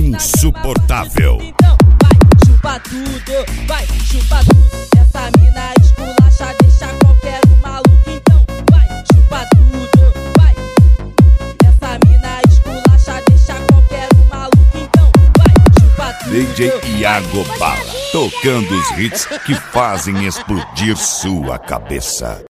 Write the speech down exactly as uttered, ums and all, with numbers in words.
insuportável. Então vai, chupa tudo, vai, chupa tudo. Essa mina esculacha, deixa qualquer um maluco. Então vai, chupa tudo, vai. Essa mina esculacha, deixa qualquer um maluco. Então vai, chupa tudo. D J Iago Bala, tocando os hits que fazem explodir sua cabeça.